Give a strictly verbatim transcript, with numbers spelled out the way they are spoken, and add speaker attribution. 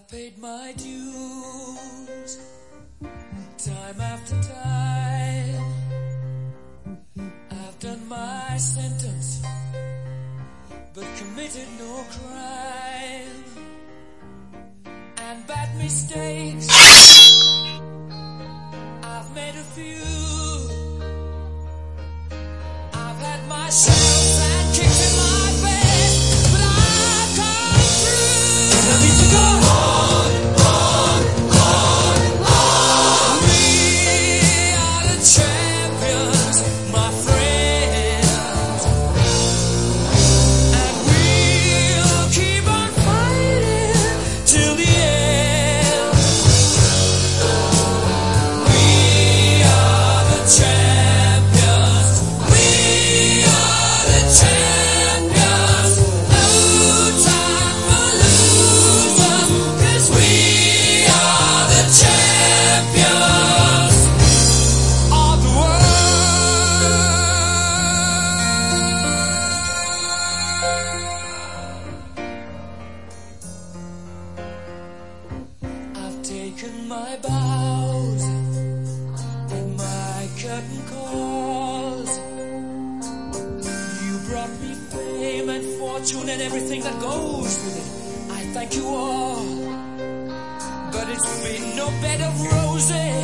Speaker 1: I've paid my dues, time after time. I've done my sentence, but committed no crime. And bad mistakes, I've made a few. I've had my shadows and kicks in my face, but I've come through. And I need to go on, on, on, on. We are the champions, my friends, and we'll keep on fighting till the end. We are the champions. We are the champions. No time for losers, 'cause we are the champions of the world. I've taken my bows and my curtain calls. You brought me fame and fortune and everything that goes with it. I thank you all, but it's been no bed of roses.